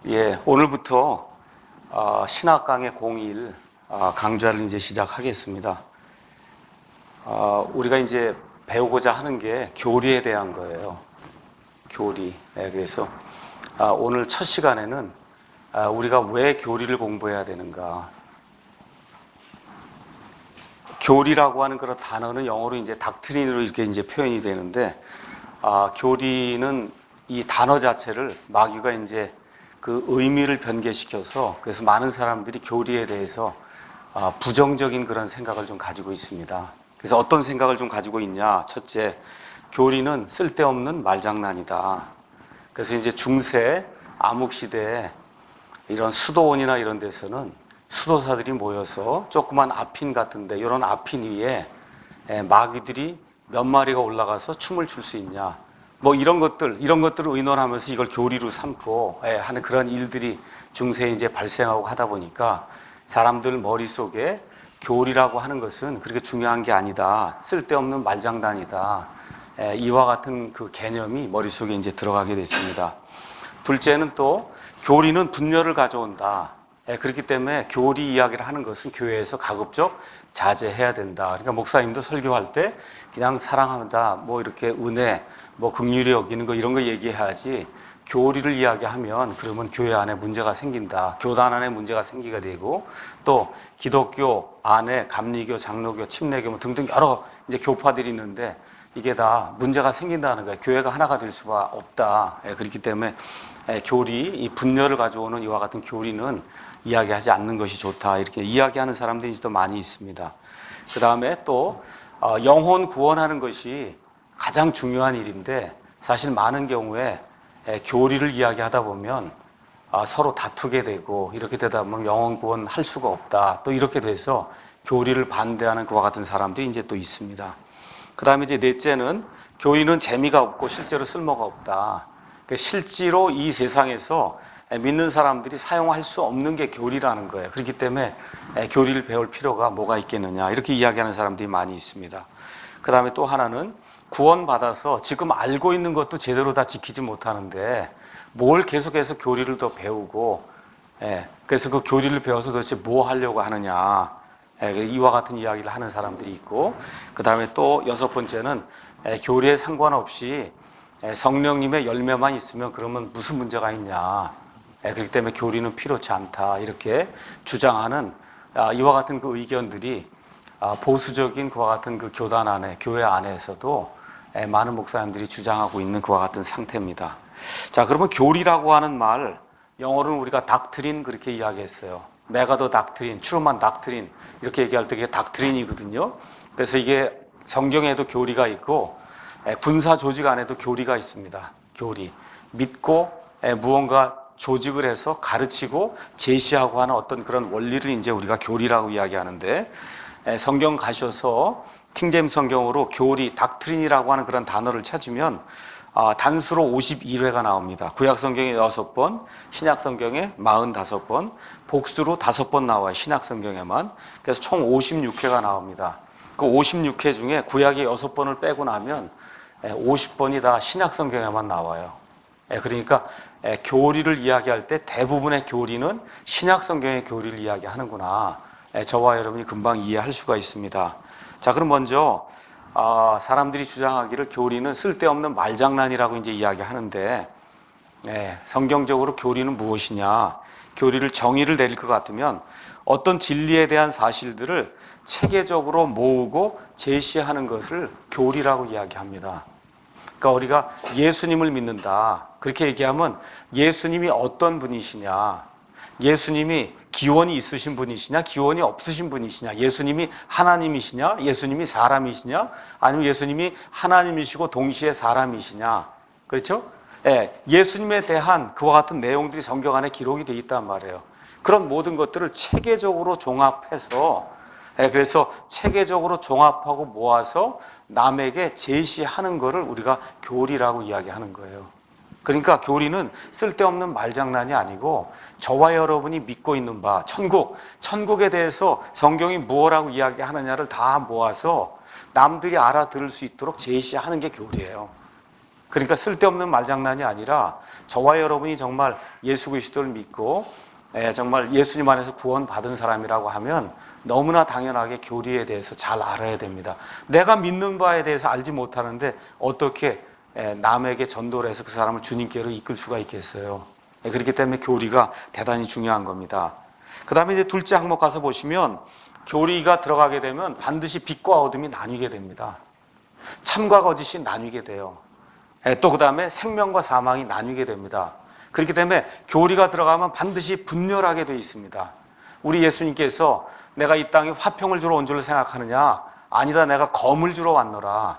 예, 오늘부터 신학 강의 01 강좌를 이제 시작하겠습니다. 우리가 이제 배우고자 하는 게 교리에 대한 거예요. 교리. 예, 그래서 오늘 첫 시간에는 우리가 왜 교리를 공부해야 되는가. 교리라고 하는 그런 단어는 영어로 이제 닥트린으로 이렇게 이제 표현이 되는데, 교리는 이 단어 자체를 마귀가 이제 그 의미를 변개시켜서, 그래서 많은 사람들이 교리에 대해서 부정적인 그런 생각을 좀 가지고 있습니다. 그래서 어떤 생각을 좀 가지고 있냐? 첫째, 교리는 쓸데없는 말장난이다. 그래서 이제 중세 암흑 시대에 이런 수도원이나 이런 데서는 수도사들이 모여서 조그만 앞핀 같은데, 이런 앞핀 위에 마귀들이 몇 마리가 올라가서 춤을 출 수 있냐, 뭐 이런 것들을 의논하면서 이걸 교리로 삼고 하는 그런 일들이 중세에 이제 발생하고 하다 보니까 사람들 머릿속에 교리라고 하는 것은 그렇게 중요한 게 아니다, 쓸데없는 말장난이다, 이와 같은 그 개념이 머릿속에 이제 들어가게 됐습니다. 둘째는 또 교리는 분열을 가져온다. 그렇기 때문에 교리 이야기를 하는 것은 교회에서 가급적 자제해야 된다. 그러니까 목사님도 설교할 때 그냥 사랑한다, 뭐 이렇게 은혜, 뭐 긍휼히 여기는 거 이런 거 얘기해야지, 교리를 이야기하면 그러면 교회 안에 문제가 생긴다. 교단 안에 문제가 생기게 되고, 또 기독교 안에 감리교, 장로교, 침례교 뭐 등등 여러 이제 교파들이 있는데 이게 다 문제가 생긴다는 거예요. 교회가 하나가 될 수가 없다. 그렇기 때문에 교리, 이 분열을 가져오는 이와 같은 교리는 이야기하지 않는 것이 좋다, 이렇게 이야기하는 사람들이 또 많이 있습니다. 그 다음에 또 영혼 구원하는 것이 가장 중요한 일인데, 사실 많은 경우에 교리를 이야기하다 보면 서로 다투게 되고, 이렇게 되다 보면 영혼 구원할 수가 없다, 또 이렇게 돼서 교리를 반대하는 그와 같은 사람들이 이제 또 있습니다. 그 다음에 이제 넷째는 교리는 재미가 없고 실제로 쓸모가 없다. 그러니까 실제로 이 세상에서 믿는 사람들이 사용할 수 없는 게 교리라는 거예요. 그렇기 때문에 교리를 배울 필요가 뭐가 있겠느냐, 이렇게 이야기하는 사람들이 많이 있습니다. 그 다음에 또 하나는 구원받아서 지금 알고 있는 것도 제대로 다 지키지 못하는데 뭘 계속해서 교리를 더 배우고, 그래서 그 교리를 배워서 도대체 뭐 하려고 하느냐, 이와 같은 이야기를 하는 사람들이 있고, 그 다음에 또 여섯 번째는 교리에 상관없이 성령님의 열매만 있으면 그러면 무슨 문제가 있냐, 그렇기 때문에 교리는 필요치 않다, 이렇게 주장하는 이와 같은 그 의견들이 보수적인 그와 같은 그 교단 안에, 교회 안에서도 많은 목사님들이 주장하고 있는 그와 같은 상태입니다. 자, 그러면 교리라고 하는 말, 영어로는 우리가 닥트린 그렇게 이야기했어요. 메가더 닥트린, 트루만 닥트린, 이렇게 얘기할 때 그게 닥트린이거든요. 그래서 이게 성경에도 교리가 있고 군사 조직 안에도 교리가 있습니다. 교리. 믿고 무언가 조직을 해서 가르치고 제시하고 하는 어떤 그런 원리를 이제 우리가 교리라고 이야기하는데, 성경 가셔서 킹제임스 성경으로 교리, 닥트린이라고 하는 그런 단어를 찾으면 단수로 52회가 나옵니다. 구약 성경에 6번, 신약 성경에 45번, 복수로 5번 나와요. 신약 성경에만. 그래서 총 56회가 나옵니다. 그 56회 중에 구약의 6번을 빼고 나면 50번이 다 신약 성경에만 나와요. 그러니까 교리를 이야기할 때 대부분의 교리는 신약 성경의 교리를 이야기하는구나, 저와 여러분이 금방 이해할 수가 있습니다. 자, 그럼 먼저 사람들이 주장하기를 교리는 쓸데없는 말장난이라고 이제 이야기하는데, 성경적으로 교리는 무엇이냐? 교리를 정의를 내릴 것 같으면 어떤 진리에 대한 사실들을 체계적으로 모으고 제시하는 것을 교리라고 이야기합니다. 그러니까 우리가 예수님을 믿는다, 그렇게 얘기하면 예수님이 어떤 분이시냐, 예수님이 기원이 있으신 분이시냐, 기원이 없으신 분이시냐, 예수님이 하나님이시냐, 예수님이 사람이시냐, 아니면 예수님이 하나님이시고 동시에 사람이시냐, 그렇죠? 예수님에 대한 그와 같은 내용들이 성경 안에 기록이 되어 있단 말이에요. 그런 모든 것들을 체계적으로 종합해서, 그래서 체계적으로 종합하고 모아서 남에게 제시하는 것을 우리가 교리라고 이야기하는 거예요. 그러니까 교리는 쓸데없는 말장난이 아니고 저와 여러분이 믿고 있는 바, 천국에 대해서 성경이 무엇이라고 이야기하느냐를 다 모아서 남들이 알아들을 수 있도록 제시하는 게 교리예요. 그러니까 쓸데없는 말장난이 아니라 저와 여러분이 정말 예수 그리스도를 믿고 정말 예수님 안에서 구원받은 사람이라고 하면 너무나 당연하게 교리에 대해서 잘 알아야 됩니다. 내가 믿는 바에 대해서 알지 못하는데 어떻게 남에게 전도를 해서 그 사람을 주님께로 이끌 수가 있겠어요. 그렇기 때문에 교리가 대단히 중요한 겁니다. 그 다음에 이제 둘째 항목 가서 보시면 교리가 들어가게 되면 반드시 빛과 어둠이 나뉘게 됩니다. 참과 거짓이 나뉘게 돼요. 또 그 다음에 생명과 사망이 나뉘게 됩니다. 그렇기 때문에 교리가 들어가면 반드시 분열하게 되어 있습니다. 우리 예수님께서 내가 이 땅에 화평을 주러 온 줄로 생각하느냐? 아니다, 내가 검을 주러 왔노라.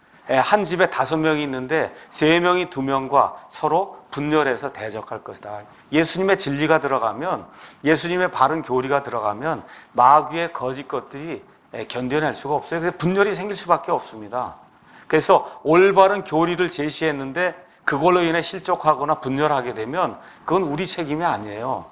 한 집에 5명이 있는데 3명이 2명과 서로 분열해서 대적할 것이다. 예수님의 진리가 들어가면, 예수님의 바른 교리가 들어가면 마귀의 거짓 것들이 견뎌낼 수가 없어요. 그래서 분열이 생길 수밖에 없습니다. 그래서 올바른 교리를 제시했는데 그걸로 인해 실족하거나 분열하게 되면 그건 우리 책임이 아니에요.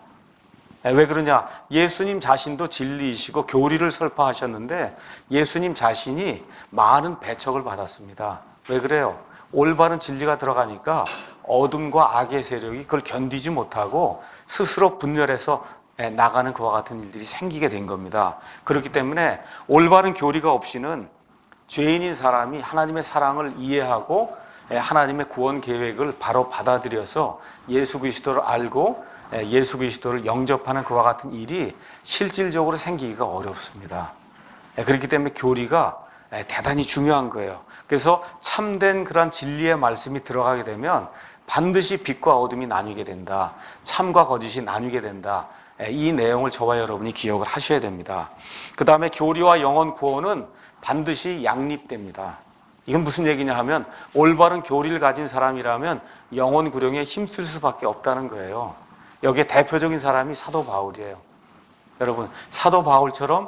왜 그러냐? 예수님 자신도 진리이시고 교리를 설파하셨는데 예수님 자신이 많은 배척을 받았습니다. 왜 그래요? 올바른 진리가 들어가니까 어둠과 악의 세력이 그걸 견디지 못하고 스스로 분열해서 나가는 그와 같은 일들이 생기게 된 겁니다. 그렇기 때문에 올바른 교리가 없이는 죄인인 사람이 하나님의 사랑을 이해하고 하나님의 구원 계획을 바로 받아들여서 예수 그리스도를 알고 예수 그리스도를 영접하는 그와 같은 일이 실질적으로 생기기가 어렵습니다. 그렇기 때문에 교리가 대단히 중요한 거예요. 그래서 참된 그런 진리의 말씀이 들어가게 되면 반드시 빛과 어둠이 나뉘게 된다. 참과 거짓이 나뉘게 된다. 이 내용을 저와 여러분이 기억을 하셔야 됩니다. 그 다음에 교리와 영혼 구원은 반드시 양립됩니다. 이건 무슨 얘기냐 하면 올바른 교리를 가진 사람이라면 영혼 구령에 힘쓸 수밖에 없다는 거예요. 여기에 대표적인 사람이 사도 바울이에요. 여러분, 사도 바울처럼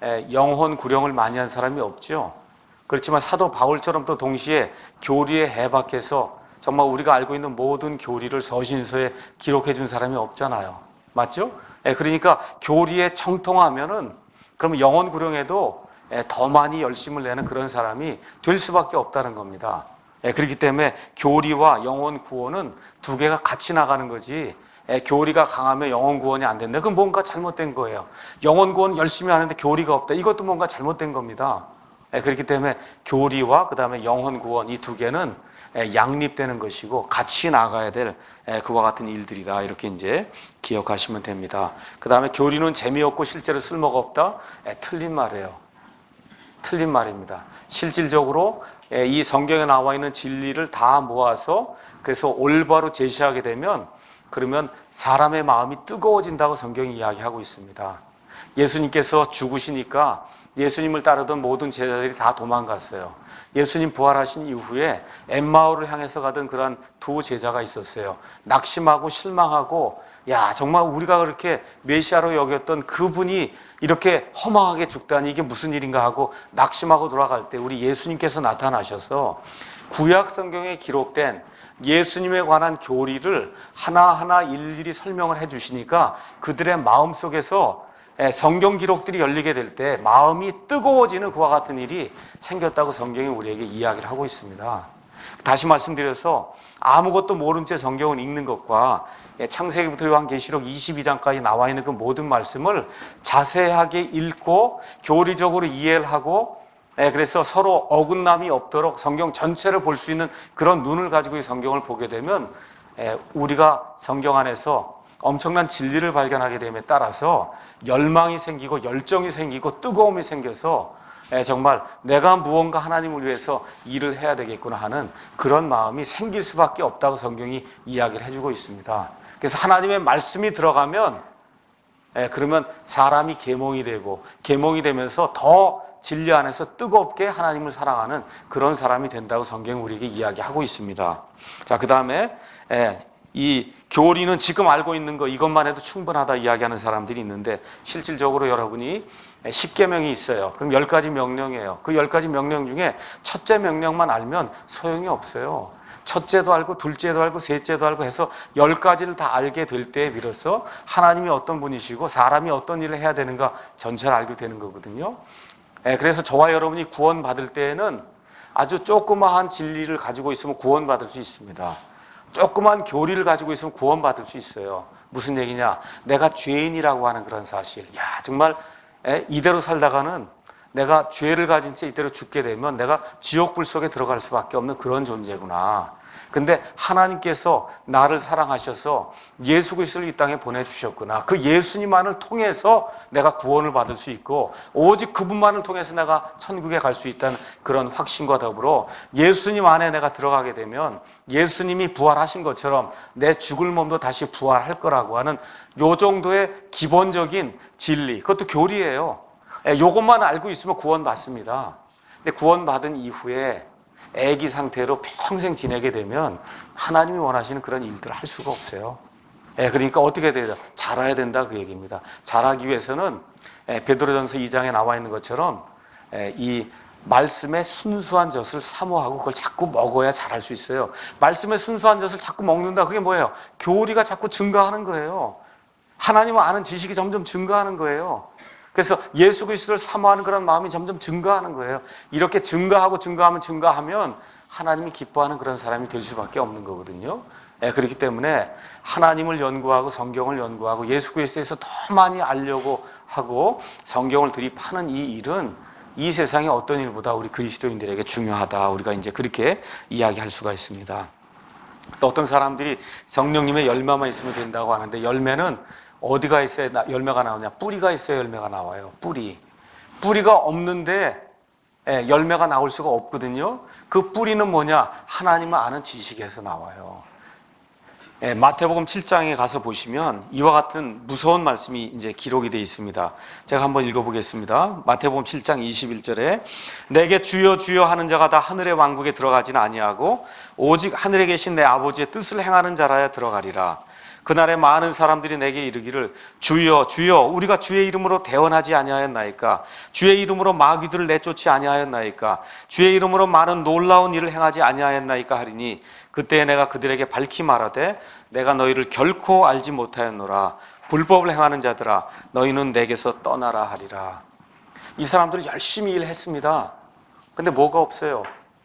영혼 구령을 많이 한 사람이 없죠. 그렇지만 사도 바울처럼 또 동시에 교리에 해박해서 정말 우리가 알고 있는 모든 교리를 서신서에 기록해 준 사람이 없잖아요. 맞죠? 그러니까 교리에 청통하면은 그러면 영혼 구령에도 더 많이 열심을 내는 그런 사람이 될 수밖에 없다는 겁니다. 그렇기 때문에 교리와 영혼 구원은 두 개가 같이 나가는 거지, 교리가 강하면 영혼 구원이 안 된다. 그건 뭔가 잘못된 거예요. 영혼 구원 열심히 하는데 교리가 없다. 이것도 뭔가 잘못된 겁니다. 그렇기 때문에 교리와 그 다음에 영혼 구원 이 두 개는 양립되는 것이고 같이 나가야 될 그와 같은 일들이다. 이렇게 이제 기억하시면 됩니다. 그 다음에 교리는 재미없고 실제로 쓸모가 없다. 틀린 말이에요. 틀린 말입니다. 실질적으로 이 성경에 나와 있는 진리를 다 모아서 그래서 올바로 제시하게 되면 그러면 사람의 마음이 뜨거워진다고 성경이 이야기하고 있습니다. 예수님께서 죽으시니까 예수님을 따르던 모든 제자들이 다 도망갔어요. 예수님 부활하신 이후에 엠마오를 향해서 가던 그런 두 제자가 있었어요. 낙심하고 실망하고, 야, 정말 우리가 그렇게 메시아로 여겼던 그분이 이렇게 허망하게 죽다니 이게 무슨 일인가 하고 낙심하고 돌아갈 때 우리 예수님께서 나타나셔서 구약 성경에 기록된 예수님에 관한 교리를 하나하나 일일이 설명을 해 주시니까 그들의 마음속에서 성경 기록들이 열리게 될 때 마음이 뜨거워지는 그와 같은 일이 생겼다고 성경이 우리에게 이야기를 하고 있습니다. 다시 말씀드려서 아무것도 모른 채 성경을 읽는 것과 창세기부터 요한계시록 22장까지 나와 있는 그 모든 말씀을 자세하게 읽고 교리적으로 이해를 하고 그래서 서로 어긋남이 없도록 성경 전체를 볼 수 있는 그런 눈을 가지고 이 성경을 보게 되면 우리가 성경 안에서 엄청난 진리를 발견하게 됨에 따라서 열망이 생기고 열정이 생기고 뜨거움이 생겨서 정말 내가 무언가 하나님을 위해서 일을 해야 되겠구나 하는 그런 마음이 생길 수밖에 없다고 성경이 이야기를 해주고 있습니다. 그래서 하나님의 말씀이 들어가면 그러면 사람이 계몽이 되고 계몽이 되면서 더 진리 안에서 뜨겁게 하나님을 사랑하는 그런 사람이 된다고 성경이 우리에게 이야기하고 있습니다. 자, 그 다음에 이 교리는 지금 알고 있는 거 이것만 해도 충분하다 이야기하는 사람들이 있는데 실질적으로 여러분이 10계명이 있어요. 그럼 10가지 명령이에요. 그 10가지 명령 중에 첫째 명령만 알면 소용이 없어요. 첫째도 알고 둘째도 알고 셋째도 알고 해서 10가지를 다 알게 될 때에 비로소 하나님이 어떤 분이시고 사람이 어떤 일을 해야 되는가 전체를 알게 되는 거거든요. 그래서 저와 여러분이 구원받을 때에는 아주 조그마한 진리를 가지고 있으면 구원받을 수 있습니다. 조그만 교리를 가지고 있으면 구원받을 수 있어요. 무슨 얘기냐? 내가 죄인이라고 하는 그런 사실. 야, 정말 이대로 살다가는 내가 죄를 가진 채 이대로 죽게 되면 내가 지옥불 속에 들어갈 수밖에 없는 그런 존재구나. 근데 하나님께서 나를 사랑하셔서 예수 그리스도를 이 땅에 보내주셨구나. 그 예수님만을 통해서 내가 구원을 받을 수 있고 오직 그분만을 통해서 내가 천국에 갈 수 있다는 그런 확신과 더불어 예수님 안에 내가 들어가게 되면 예수님이 부활하신 것처럼 내 죽을 몸도 다시 부활할 거라고 하는 요 정도의 기본적인 진리, 그것도 교리예요. 요것만 알고 있으면 구원받습니다. 근데 구원받은 이후에 애기 상태로 평생 지내게 되면 하나님이 원하시는 그런 일들을 할 수가 없어요. 그러니까 어떻게 돼야 돼요? 자라야 된다, 그 얘기입니다. 자라기 위해서는 베드로전서 2장에 나와 있는 것처럼 이 말씀의 순수한 젖을 사모하고 그걸 자꾸 먹어야 자랄 수 있어요. 말씀의 순수한 젖을 자꾸 먹는다, 그게 뭐예요? 교리가 자꾸 증가하는 거예요. 하나님을 아는 지식이 점점 증가하는 거예요. 그래서 예수 그리스도를 사모하는 그런 마음이 점점 증가하는 거예요. 이렇게 증가하면 하나님이 기뻐하는 그런 사람이 될 수밖에 없는 거거든요. 그렇기 때문에 하나님을 연구하고 성경을 연구하고 예수 그리스도에서 더 많이 알려고 하고 성경을 드립하는 이 일은 이 세상의 어떤 일보다 우리 그리스도인들에게 중요하다. 우리가 이제 그렇게 이야기할 수가 있습니다. 또 어떤 사람들이 성령님의 열매만 있으면 된다고 하는데, 열매는 어디가 있어야 열매가 나오냐? 뿌리가 있어야 열매가 나와요. 뿌리가 없는데 열매가 나올 수가 없거든요. 그 뿌리는 뭐냐? 하나님을 아는 지식에서 나와요. 마태복음 7장에 가서 보시면 이와 같은 무서운 말씀이 이제 기록이 되어 있습니다. 제가 한번 읽어보겠습니다. 마태복음 7장 21절에 내게 주여 주여 하는 자가 다 하늘의 왕국에 들어가지는 아니하고 오직 하늘에 계신 내 아버지의 뜻을 행하는 자라야 들어가리라. 그날에 많은 사람들이 내게 이르기를 주여 주여 우리가 주의 이름으로 대언하지 아니하였나이까? 주의 이름으로 마귀들을 내쫓지 아니하였나이까? 주의 이름으로 많은 놀라운 일을 행하지 아니하였나이까? 하리니 그때 내가 그들에게 밝히 말하되 내가 너희를 결코 알지 못하였노라. 불법을 행하는 자들아 너희는 내게서 떠나라 하리라. 이 사람들 열심히 일했습니다. 근데 뭐가 없어요?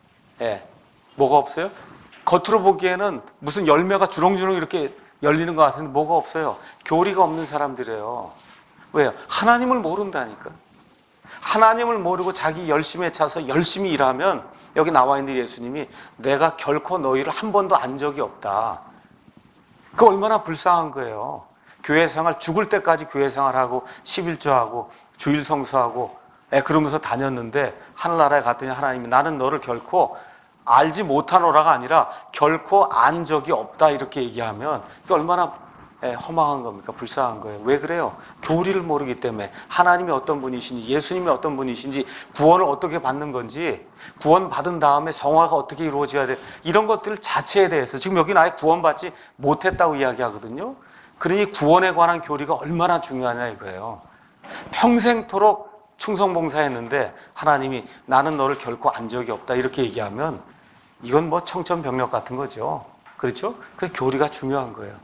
뭐가 없어요? 겉으로 보기에는 무슨 열매가 주렁주렁 이렇게 열리는 것 같은데 뭐가 없어요. 교리가 없는 사람들이에요. 왜요? 하나님을 모른다니까. 하나님을 모르고 자기 열심에 차서 열심히 일하면 여기 나와 있는 예수님이 내가 결코 너희를 한 번도 안 적이 없다. 그 얼마나 불쌍한 거예요. 교회생활 죽을 때까지 교회생활하고 11조하고 주일 성수하고 그러면서 다녔는데 하늘나라에 갔더니 하나님이 나는 너를 결코 알지 못하노라가 아니라 결코 안 적이 없다 이렇게 얘기하면 그게 얼마나 허망한 겁니까? 불쌍한 거예요. 왜 그래요? 교리를 모르기 때문에 하나님이 어떤 분이신지 예수님이 어떤 분이신지 구원을 어떻게 받는 건지 구원 받은 다음에 성화가 어떻게 이루어져야 돼 이런 것들 자체에 대해서 지금 여기는 아예 구원받지 못했다고 이야기하거든요. 그러니 구원에 관한 교리가 얼마나 중요하냐 이거예요. 평생토록 충성봉사했는데 하나님이 나는 너를 결코 안 적이 없다 이렇게 얘기하면 이건 뭐 청천벽력 같은 거죠. 그렇죠? 그 교리가 중요한 거예요.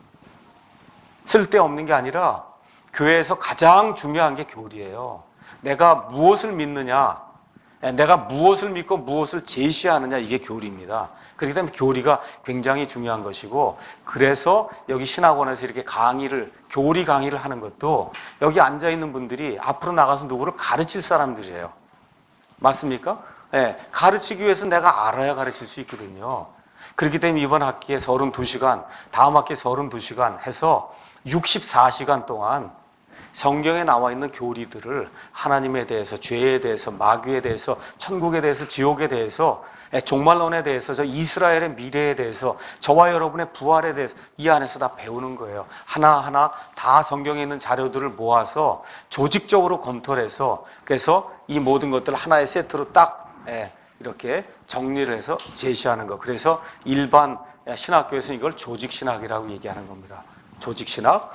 쓸데없는 게 아니라 교회에서 가장 중요한 게 교리예요. 내가 무엇을 믿느냐, 내가 무엇을 믿고 무엇을 제시하느냐 이게 교리입니다. 그렇기 때문에 교리가 굉장히 중요한 것이고 그래서 여기 신학원에서 이렇게 교리 강의를 하는 것도 여기 앉아있는 분들이 앞으로 나가서 누구를 가르칠 사람들이에요. 맞습니까? 가르치기 위해서 내가 알아야 가르칠 수 있거든요. 그렇기 때문에 이번 학기에 32시간, 다음 학기에 32시간 해서 64시간 동안 성경에 나와 있는 교리들을 하나님에 대해서, 죄에 대해서, 마귀에 대해서, 천국에 대해서, 지옥에 대해서, 종말론에 대해서, 저 이스라엘의 미래에 대해서, 저와 여러분의 부활에 대해서 이 안에서 다 배우는 거예요. 하나하나 다 성경에 있는 자료들을 모아서 조직적으로 검토를 해서 그래서 이 모든 것들을 하나의 세트로 딱 이렇게 정리를 해서 제시하는 거. 그래서 일반 신학교에서는 이걸 조직신학이라고 얘기하는 겁니다. 조직신학,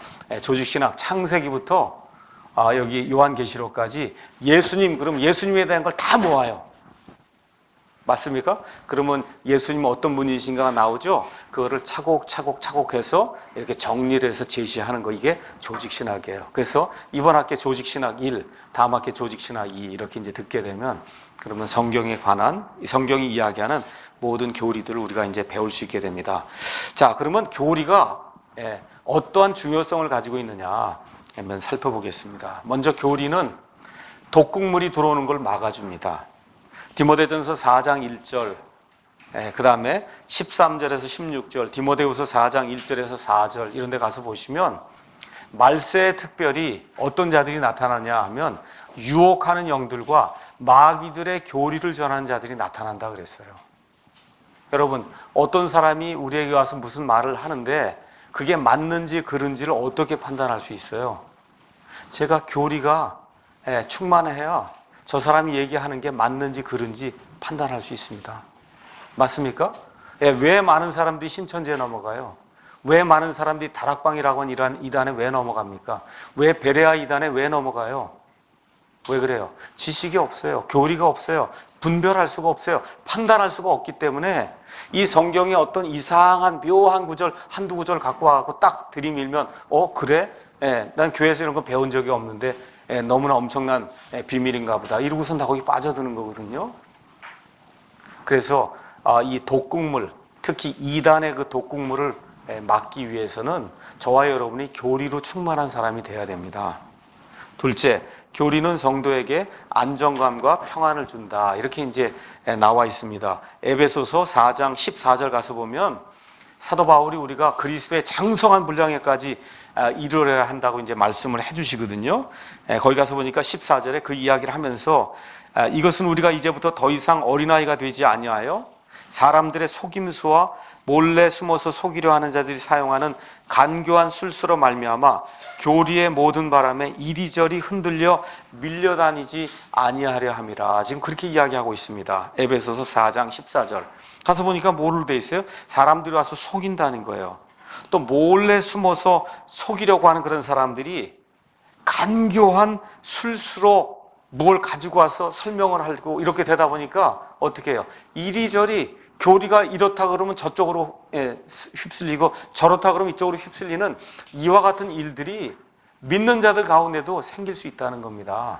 창세기부터 여기 요한계시록까지 예수님, 그럼 예수님에 대한 걸 다 모아요. 맞습니까? 그러면 예수님은 어떤 분이신가가 나오죠? 그거를 차곡차곡 해서 이렇게 정리를 해서 제시하는 거, 이게 조직신학이에요. 그래서 이번 학기 조직신학 1, 다음 학기 조직신학 2 이렇게 이제 듣게 되면, 그러면 성경에 관한, 성경이 이야기하는 모든 교리들을 우리가 이제 배울 수 있게 됩니다. 자, 그러면 교리가 어떠한 중요성을 가지고 있느냐 한번 살펴보겠습니다. 먼저 교리는 독극물이 들어오는 걸 막아줍니다. 디모데전서 4장 1절, 그 다음에 13절에서 16절, 디모데후서 4장 1절에서 4절 이런 데 가서 보시면 말세에 특별히 어떤 자들이 나타나냐 하면 유혹하는 영들과 마귀들의 교리를 전하는 자들이 나타난다 그랬어요. 여러분, 어떤 사람이 우리에게 와서 무슨 말을 하는데 그게 맞는지 그른지를 어떻게 판단할 수 있어요? 제가 교리가 충만해야 저 사람이 얘기하는 게 맞는지 그른지 판단할 수 있습니다. 맞습니까? 왜 많은 사람들이 신천지에 넘어가요? 왜 많은 사람들이 다락방이라고 하는 이러한 이단에 왜 넘어갑니까? 왜 베레아 이단에 왜 넘어가요? 왜 그래요? 지식이 없어요. 교리가 없어요. 분별할 수가 없어요. 판단할 수가 없기 때문에 이 성경의 어떤 이상한 묘한 구절 한두 구절 갖고 와서 딱 들이밀면 그래? 난 교회에서 이런 거 배운 적이 없는데 너무나 엄청난 비밀인가 보다 이러고선 다 거기 빠져드는 거거든요. 그래서 이 독극물, 특히 이단의 그 독극물을 막기 위해서는 저와 여러분이 교리로 충만한 사람이 돼야 됩니다. 둘째, 교리는 성도에게 안정감과 평안을 준다. 이렇게 이제 나와 있습니다. 에베소서 4장 14절 가서 보면 사도 바울이 우리가 그리스도의 장성한 분량에까지 이르러야 한다고 이제 말씀을 해주시거든요. 거기 가서 보니까 14절에 그 이야기를 하면서 이것은 우리가 이제부터 더 이상 어린아이가 되지 아니하여 사람들의 속임수와 몰래 숨어서 속이려 하는 자들이 사용하는 간교한 술수로 말미암아 교리의 모든 바람에 이리저리 흔들려 밀려다니지 아니하려 함이라. 지금 그렇게 이야기하고 있습니다. 에베소서 4장 14절 가서 보니까 뭐로 돼 있어요? 사람들이 와서 속인다는 거예요. 또 몰래 숨어서 속이려고 하는 그런 사람들이 간교한 술수로 뭘 가지고 와서 설명을 하고 이렇게 되다 보니까 어떻게 해요? 이리저리 교리가 이렇다 그러면 저쪽으로 휩쓸리고 저렇다 그러면 이쪽으로 휩쓸리는 이와 같은 일들이 믿는 자들 가운데도 생길 수 있다는 겁니다.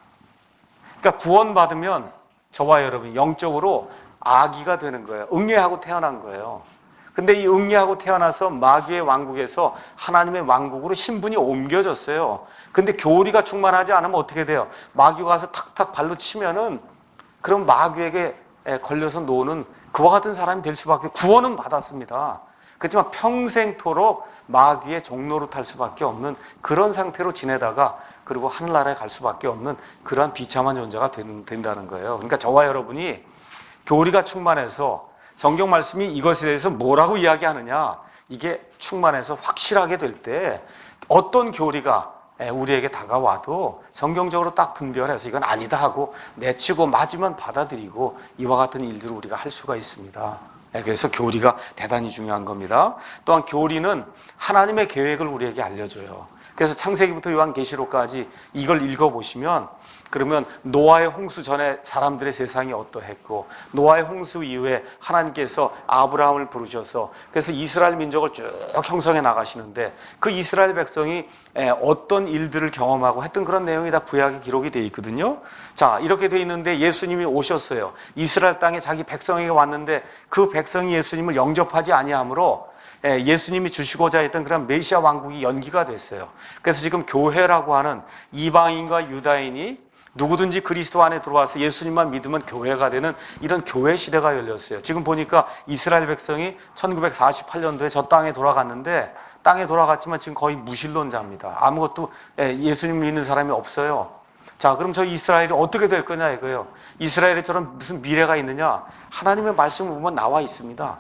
그러니까 구원받으면 저와 여러분이 영적으로 아기가 되는 거예요. 응애하고 태어난 거예요. 근데 이 응애하고 태어나서 마귀의 왕국에서 하나님의 왕국으로 신분이 옮겨졌어요. 근데 교리가 충만하지 않으면 어떻게 돼요? 마귀가 가서 탁탁 발로 치면은 그럼 마귀에게 걸려서 노는 그와 같은 사람이 될 수밖에, 구원은 받았습니다. 그렇지만 평생토록 마귀의 종로로 탈 수밖에 없는 그런 상태로 지내다가 그리고 하늘나라에 갈 수밖에 없는 그러한 비참한 존재가 된다는 거예요. 그러니까 저와 여러분이 교리가 충만해서 성경 말씀이 이것에 대해서 뭐라고 이야기하느냐, 이게 충만해서 확실하게 될 때 어떤 교리가 우리에게 다가와도 성경적으로 딱 분별해서 이건 아니다 하고 내치고 맞으면 받아들이고 이와 같은 일들을 우리가 할 수가 있습니다. 그래서 교리가 대단히 중요한 겁니다. 또한 교리는 하나님의 계획을 우리에게 알려줘요. 그래서 창세기부터 요한계시록까지 이걸 읽어보시면 그러면 노아의 홍수 전에 사람들의 세상이 어떠했고 노아의 홍수 이후에 하나님께서 아브라함을 부르셔서 그래서 이스라엘 민족을 쭉 형성해 나가시는데 그 이스라엘 백성이 어떤 일들을 경험하고 했던 그런 내용이 다 구약에 기록이 되어 있거든요. 자, 이렇게 되어 있는데 예수님이 오셨어요. 이스라엘 땅에 자기 백성에게 왔는데 그 백성이 예수님을 영접하지 아니하므로 예수님이 주시고자 했던 그런 메시아 왕국이 연기가 됐어요. 그래서 지금 교회라고 하는 이방인과 유다인이 누구든지 그리스도 안에 들어와서 예수님만 믿으면 교회가 되는 이런 교회 시대가 열렸어요. 지금 보니까 이스라엘 백성이 1948년도에 저 땅에 돌아갔는데 땅에 돌아갔지만 지금 거의 무신론자입니다. 아무것도 예수님 믿는 사람이 없어요. 자, 그럼 저 이스라엘이 어떻게 될 거냐 이거예요. 이스라엘에 저런 무슨 미래가 있느냐? 하나님의 말씀을 보면 나와 있습니다.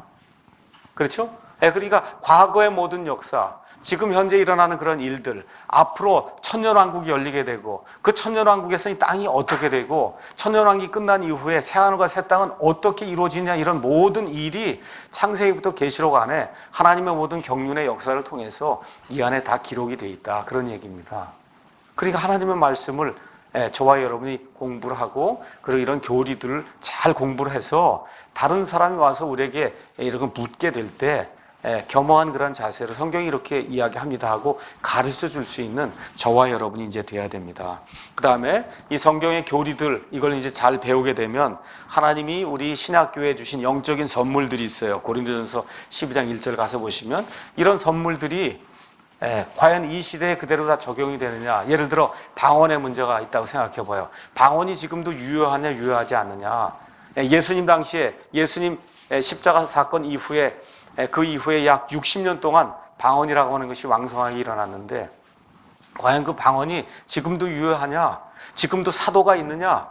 그렇죠? 그러니까 과거의 모든 역사, 지금 현재 일어나는 그런 일들, 앞으로 천년왕국이 열리게 되고 그 천년왕국에서 이 땅이 어떻게 되고 천년왕국이 끝난 이후에 새하늘과 새 땅은 어떻게 이루어지냐, 이런 모든 일이 창세기부터 계시록 안에 하나님의 모든 경륜의 역사를 통해서 이 안에 다 기록이 돼 있다, 그런 얘기입니다. 그러니까 하나님의 말씀을 저와 여러분이 공부를 하고 그리고 이런 교리들을 잘 공부를 해서 다른 사람이 와서 우리에게 이런 걸 묻게 될 때 겸허한 그런 자세로 성경이 이렇게 이야기합니다 하고 가르쳐 줄 수 있는 저와 여러분이 이제 돼야 됩니다. 그 다음에 이 성경의 교리들 이걸 이제 잘 배우게 되면 하나님이 우리 신학교에 주신 영적인 선물들이 있어요. 고린도전서 12장 1절 가서 보시면 이런 선물들이 과연 이 시대에 그대로 다 적용이 되느냐. 예를 들어 방언의 문제가 있다고 생각해 봐요. 방언이 지금도 유효하냐 유효하지 않느냐. 예수님 당시에 예수님 십자가 사건 이후에 그 이후에 약 60년 동안 방언이라고 하는 것이 왕성하게 일어났는데 과연 그 방언이 지금도 유효하냐? 지금도 사도가 있느냐?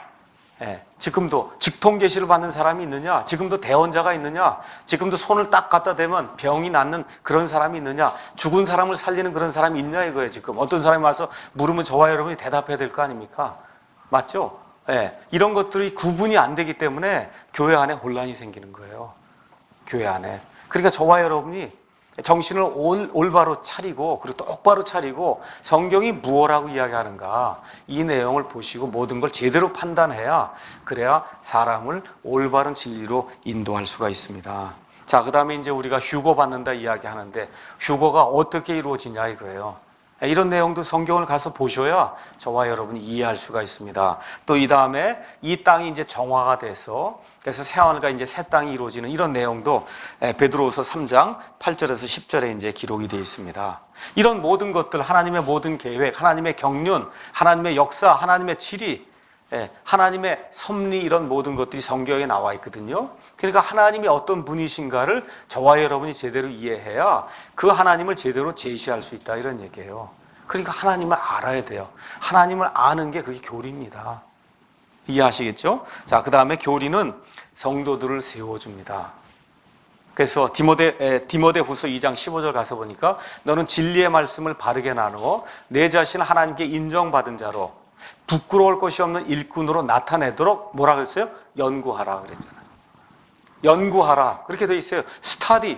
지금도 직통 계시를 받는 사람이 있느냐? 지금도 대언자가 있느냐? 지금도 손을 딱 갖다 대면 병이 낫는 그런 사람이 있느냐? 죽은 사람을 살리는 그런 사람이 있냐 이거예요. 지금 어떤 사람이 와서 물으면 저와 여러분이 대답해야 될 거 아닙니까? 맞죠? 이런 것들이 구분이 안 되기 때문에 교회 안에 혼란이 생기는 거예요. 교회 안에. 그러니까 저와 여러분이 정신을 올바로 차리고 그리고 똑바로 차리고 성경이 무엇라고 이야기하는가 이 내용을 보시고 모든 걸 제대로 판단해야 그래야 사람을 올바른 진리로 인도할 수가 있습니다. 자, 그 다음에 이제 우리가 휴거 받는다 이야기하는데 휴거가 어떻게 이루어지냐 이거예요. 이런 내용도 성경을 가서 보셔야 저와 여러분이 이해할 수가 있습니다. 또 이 다음에 이 땅이 이제 정화가 돼서 그래서 새하늘과 이제 새 땅이 이루어지는 이런 내용도 베드로후서 3장 8절에서 10절에 이제 기록이 되어 있습니다. 이런 모든 것들 하나님의 모든 계획, 하나님의 경륜, 하나님의 역사, 하나님의 지리, 하나님의 섭리 이런 모든 것들이 성경에 나와 있거든요. 그러니까 하나님이 어떤 분이신가를 저와 여러분이 제대로 이해해야 그 하나님을 제대로 제시할 수 있다 이런 얘기예요. 그러니까 하나님을 알아야 돼요. 하나님을 아는 게 그게 교리입니다. 이해하시겠죠? 자, 그 다음에 교리는 성도들을 세워줍니다. 그래서 디모데후서 2장 15절 가서 보니까 너는 진리의 말씀을 바르게 나누어 내 자신을 하나님께 인정받은 자로 부끄러울 것이 없는 일꾼으로 나타내도록 뭐라 그랬어요? 연구하라 그랬잖아요. 연구하라 그렇게 되어 있어요. 스타디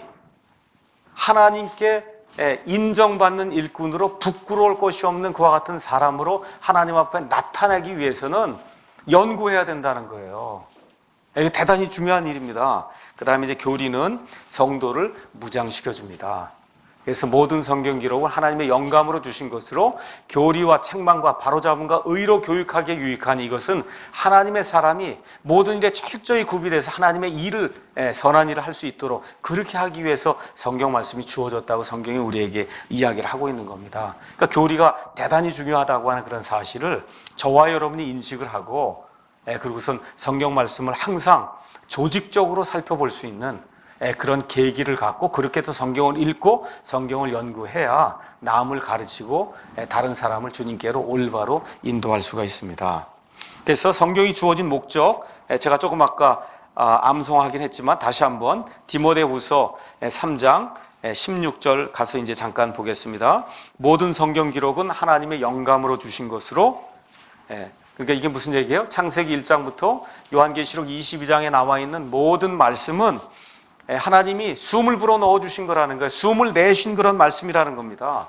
하나님께 인정받는 일꾼으로 부끄러울 것이 없는 그와 같은 사람으로 하나님 앞에 나타나기 위해서는 연구해야 된다는 거예요. 이게 대단히 중요한 일입니다. 그 다음에 이제 교리는 성도를 무장시켜 줍니다. 그래서 모든 성경 기록은 하나님의 영감으로 주신 것으로 교리와 책망과 바로잡음과 의로 교육하기에 유익한 이것은 하나님의 사람이 모든 일에 철저히 구비돼서 하나님의 일을 선한 일을 할 수 있도록 그렇게 하기 위해서 성경 말씀이 주어졌다고 성경이 우리에게 이야기를 하고 있는 겁니다. 그러니까 교리가 대단히 중요하다고 하는 그런 사실을 저와 여러분이 인식을 하고 그리고선 성경 말씀을 항상 조직적으로 살펴볼 수 있는 그런 계기를 갖고 그렇게 해서 성경을 읽고 성경을 연구해야 남을 가르치고 다른 사람을 주님께로 올바로 인도할 수가 있습니다. 그래서 성경이 주어진 목적 제가 조금 아까 암송하긴 했지만 다시 한번 디모데후서 3장 16절 가서 이제 잠깐 보겠습니다. 모든 성경 기록은 하나님의 영감으로 주신 것으로 그러니까 이게 무슨 얘기예요? 창세기 1장부터 요한계시록 22장에 나와 있는 모든 말씀은 하나님이 숨을 불어 넣어주신 거라는 거예요. 숨을 내신 그런 말씀이라는 겁니다.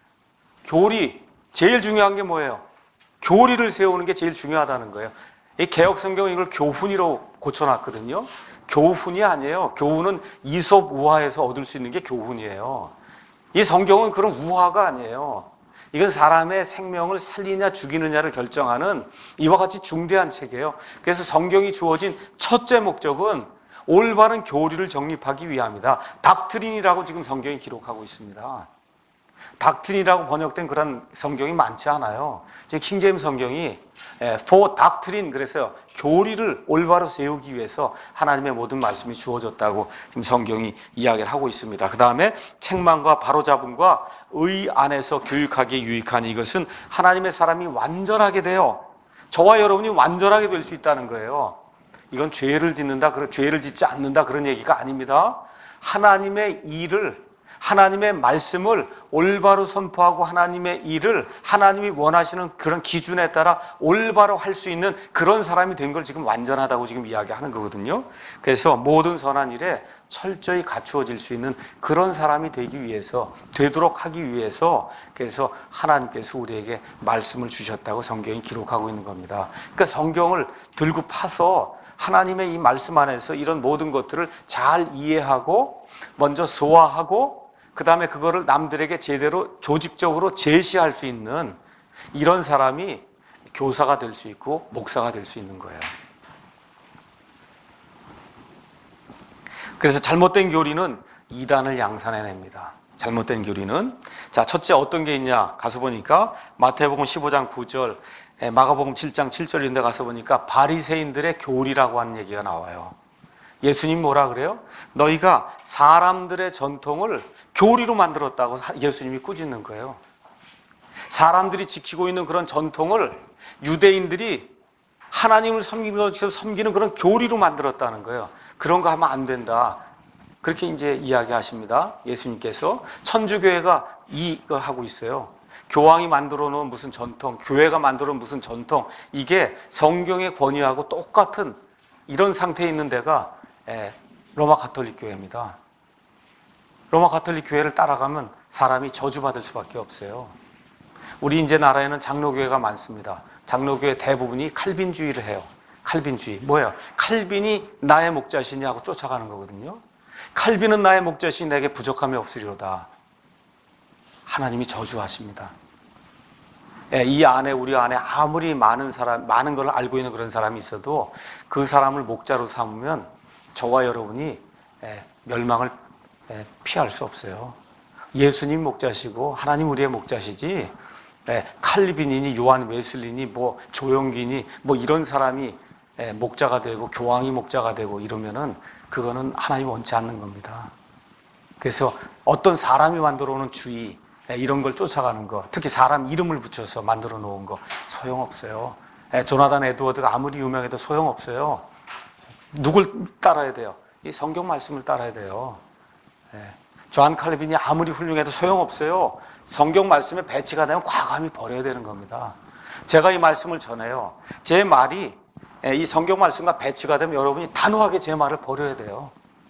교리, 제일 중요한 게 뭐예요? 교리를 세우는 게 제일 중요하다는 거예요. 이 개혁성경은 이걸 교훈이로 고쳐놨거든요. 교훈이 아니에요. 교훈은 이솝 우화에서 얻을 수 있는 게 교훈이에요. 이 성경은 그런 우화가 아니에요. 이건 사람의 생명을 살리냐 죽이느냐를 결정하는 이와 같이 중대한 책이에요. 그래서 성경이 주어진 첫째 목적은 올바른 교리를 정립하기 위함이다. 닥트린이라고 지금 성경이 기록하고 있습니다. 닥트린이라고 번역된 그런 성경이 많지 않아요. 지금 킹제임스 성경이 for doctrine 그래서 교리를 올바로 세우기 위해서 하나님의 모든 말씀이 주어졌다고 지금 성경이 이야기를 하고 있습니다. 그 다음에 책망과 바로잡음과 의 안에서 교육하기에 유익한 이것은 하나님의 사람이 완전하게 되어 저와 여러분이 완전하게 될 수 있다는 거예요. 이건 죄를 짓는다, 죄를 짓지 않는다 그런 얘기가 아닙니다. 하나님의 일을 하나님의 말씀을 올바로 선포하고 하나님의 일을 하나님이 원하시는 그런 기준에 따라 올바로 할 수 있는 그런 사람이 된 걸 지금 완전하다고 지금 이야기하는 거거든요. 그래서 모든 선한 일에 철저히 갖추어질 수 있는 그런 사람이 되도록 하기 위해서 그래서 하나님께서 우리에게 말씀을 주셨다고 성경이 기록하고 있는 겁니다. 그러니까 성경을 들고 파서 하나님의 이 말씀 안에서 이런 모든 것들을 잘 이해하고 먼저 소화하고 그 다음에 그거를 남들에게 제대로 조직적으로 제시할 수 있는 이런 사람이 교사가 될 수 있고 목사가 될 수 있는 거예요. 그래서 잘못된 교리는 이단을 양산해냅니다. 잘못된 교리는 자, 첫째 어떤 게 있냐 가서 보니까 마태복음 15장 9절 마가복음 7장 7절인데 가서 보니까 바리새인들의 교리라고 하는 얘기가 나와요. 예수님 뭐라 그래요? 너희가 사람들의 전통을 교리로 만들었다고 예수님이 꾸짖는 거예요. 사람들이 지키고 있는 그런 전통을 유대인들이 하나님을 섬기는 것처럼 섬기는 그런 교리로 만들었다는 거예요. 그런 거 하면 안 된다. 그렇게 이제 이야기하십니다. 예수님께서 천주교회가 이거 하고 있어요. 교황이 만들어 놓은 무슨 전통, 교회가 만들어 놓은 무슨 전통, 이게 성경의 권위하고 똑같은 이런 상태에 있는 데가 로마 가톨릭 교회입니다. 로마 가톨릭 교회를 따라가면 사람이 저주받을 수밖에 없어요. 우리 이제 나라에는 장로교회가 많습니다. 장로교회 대부분이 칼빈주의를 해요. 칼빈주의. 뭐예요? 칼빈이 나의 목자시니 하고 쫓아가는 거거든요. 칼빈은 나의 목자시니 내게 부족함이 없으리로다. 하나님이 저주하십니다. 이 안에 우리 안에 아무리 많은 걸 알고 있는 그런 사람이 있어도 그 사람을 목자로 삼으면 저와 여러분이 멸망을 피할 수 없어요. 예수님 목자시고 하나님 우리의 목자시지 칼빈이니 요한 웨슬리니 뭐 조용기니 뭐 이런 사람이 목자가 되고 교황이 목자가 되고 이러면은 그거는 하나님 원치 않는 겁니다. 그래서 어떤 사람이 만들어 놓은 주의 이런 걸 쫓아가는 거, 특히 사람 이름을 붙여서 만들어 놓은 거 소용없어요. 조나단 에드워드가 아무리 유명해도 소용없어요. 누굴 따라야 돼요? 이 성경 말씀을 따라야 돼요. 조한 칼빈이 아무리 훌륭해도 소용없어요. 성경 말씀에 배치가 되면 과감히 버려야 되는 겁니다. 제가 이 말씀을 전해요. 제 말이 이 성경 말씀과 배치가 되면 여러분이 단호하게 제 말을 버려야 돼요.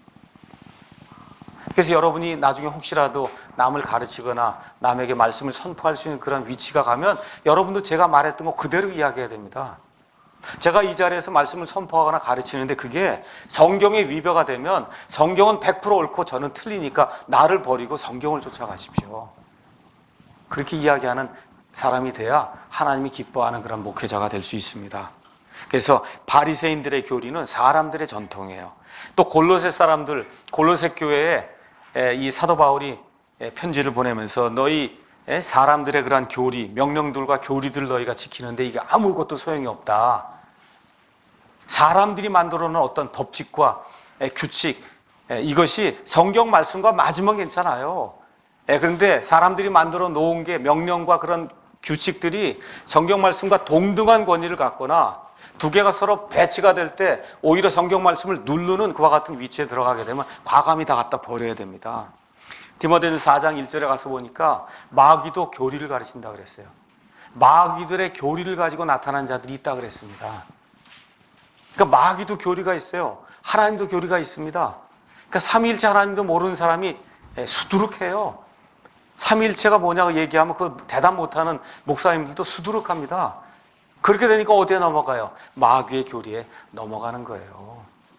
그래서 여러분이 나중에 혹시라도 남을 가르치거나 남에게 말씀을 선포할 수 있는 그런 위치가 가면 여러분도 제가 말했던 거 그대로 이야기해야 됩니다. 제가 이 자리에서 말씀을 선포하거나 가르치는데 그게 성경에 위배가 되면 성경은 100% 옳고 저는 틀리니까 나를 버리고 성경을 쫓아가십시오. 그렇게 이야기하는 사람이 돼야 하나님이 기뻐하는 그런 목회자가 될 수 있습니다. 그래서 바리새인들의 교리는 사람들의 전통이에요. 또 골로새 사람들, 골로새 교회에 이 사도 바울이 편지를 보내면서 너희 사람들의 그러한 교리, 명령들과 교리들 너희가 지키는데 이게 아무것도 소용이 없다. 사람들이 만들어 놓은 어떤 법칙과 규칙, 이것이 성경 말씀과 맞으면 괜찮아요. 그런데 사람들이 만들어 놓은 게 명령과 그런 규칙들이 성경 말씀과 동등한 권위를 갖거나 두 개가 서로 배치가 될 때 오히려 성경 말씀을 누르는 그와 같은 위치에 들어가게 되면 과감히 다 갖다 버려야 됩니다. 디모데전서 4장 1절에 가서 보니까 마귀도 교리를 가르친다 그랬어요. 마귀들의 교리를 가지고 나타난 자들이 있다 그랬습니다. 그러니까 마귀도 교리가 있어요. 하나님도 교리가 있습니다. 그러니까 삼위일체 하나님도 모르는 사람이 수두룩해요. 삼위일체가 뭐냐고 얘기하면 그 대답 못하는 목사님들도 수두룩합니다. 그렇게 되니까 어디에 넘어가요? 마귀의 교리에 넘어가는 거예요.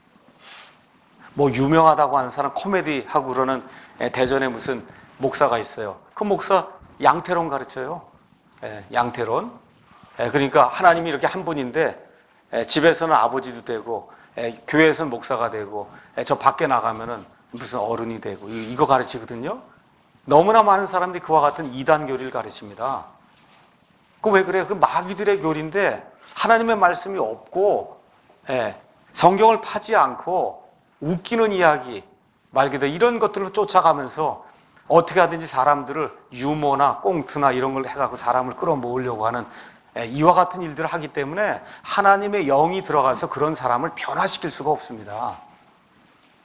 뭐 유명하다고 하는 사람 코미디 하고 그러는 대전에 무슨 목사가 있어요. 그 목사 양태론 가르쳐요. 양태론. 그러니까 하나님이 이렇게 한 분인데 집에서는 아버지도 되고 교회에서는 목사가 되고 저 밖에 나가면은 무슨 어른이 되고 이거 가르치거든요. 너무나 많은 사람들이 그와 같은 이단 교리를 가르칩니다. 그 왜 그래요? 그 마귀들의 교리인데 하나님의 말씀이 없고 성경을 파지 않고 웃기는 이야기 말 그대로 이런 것들로 쫓아가면서 어떻게 하든지 사람들을 유머나 꽁트나 이런 걸 해갖고 사람을 끌어모으려고 하는 이와 같은 일들을 하기 때문에 하나님의 영이 들어가서 그런 사람을 변화시킬 수가 없습니다.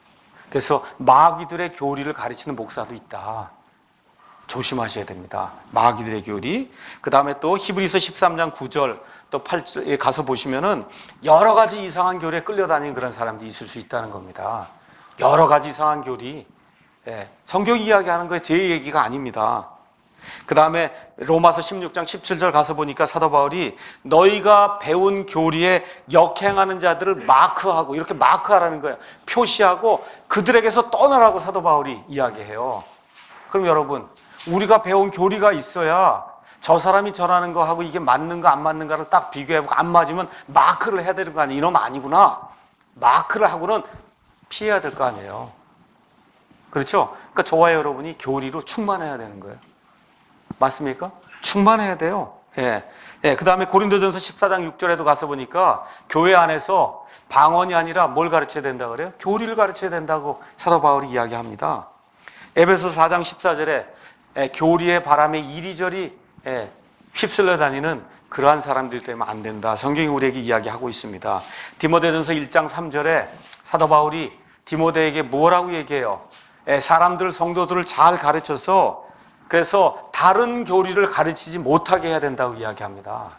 그래서 마귀들의 교리를 가르치는 목사도 있다. 조심하셔야 됩니다. 마귀들의 교리. 그 다음에 또 히브리서 13장 9절 또 8절에 가서 보시면은 여러 가지 이상한 교리에 끌려다니는 그런 사람들이 있을 수 있다는 겁니다. 여러 가지 이상한 교리. 성경이 이야기하는 거에 제 얘기가 아닙니다. 그 다음에 로마서 16장 17절 가서 보니까 사도 바울이 너희가 배운 교리에 역행하는 자들을 마크하고, 이렇게 마크하라는 거예요. 표시하고 그들에게서 떠나라고 사도 바울이 이야기해요. 그럼 여러분, 우리가 배운 교리가 있어야 저 사람이 전하는 거하고 이게 맞는가 안 맞는가를 딱 비교해보고 안 맞으면 마크를 해야 되는 거 아니에요? 이러면 아니구나. 마크를 하고는 피해야 될 거 아니에요. 그렇죠? 그러니까 저와 여러분이 교리로 충만해야 되는 거예요. 맞습니까? 충만해야 돼요. 그 다음에 고린도전서 14장 6절에도 가서 보니까 교회 안에서 방언이 아니라 뭘 가르쳐야 된다 그래요? 교리를 가르쳐야 된다고 사도 바울이 이야기합니다. 에베소서 4장 14절에 교리의 바람에 이리저리 휩쓸려 다니는 그러한 사람들 때문에 안 된다. 성경이 우리에게 이야기하고 있습니다. 디모데전서 1장 3절에 사도 바울이 디모데에게 뭐라고 얘기해요? 사람들, 성도들을 잘 가르쳐서 그래서 다른 교리를 가르치지 못하게 해야 된다고 이야기합니다.